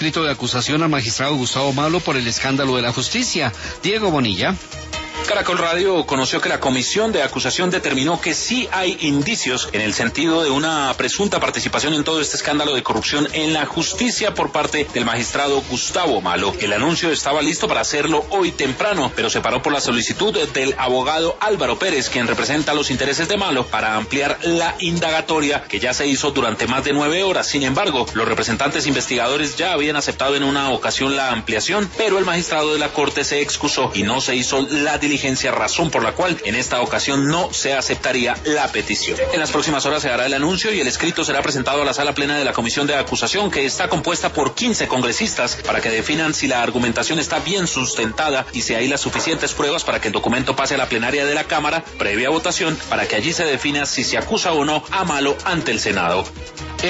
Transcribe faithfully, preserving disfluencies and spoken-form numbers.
escrito de acusación al magistrado Gustavo Malo por el escándalo de la justicia. Diego Bonilla. Caracol Radio conoció que la comisión de acusación determinó que sí hay indicios en el sentido de una presunta participación en todo este escándalo de corrupción en la justicia por parte del magistrado Gustavo Malo. El anuncio estaba listo para hacerlo hoy temprano, pero se paró por la solicitud del abogado Álvaro Pérez, quien representa los intereses de Malo, para ampliar la indagatoria que ya se hizo durante más de nueve horas. Sin embargo, los representantes investigadores ya habían aceptado en una ocasión la ampliación, pero el magistrado de la Corte se excusó y no se hizo la diligencia, razón por la cual en esta ocasión no se aceptaría la petición. En las próximas horas se hará el anuncio y el escrito será presentado a la sala plena de la comisión de acusación, que está compuesta por quince congresistas, para que definan si la argumentación está bien sustentada y si hay las suficientes pruebas para que el documento pase a la plenaria de la Cámara previa votación, para que allí se defina si se acusa o no a Malo ante el Senado.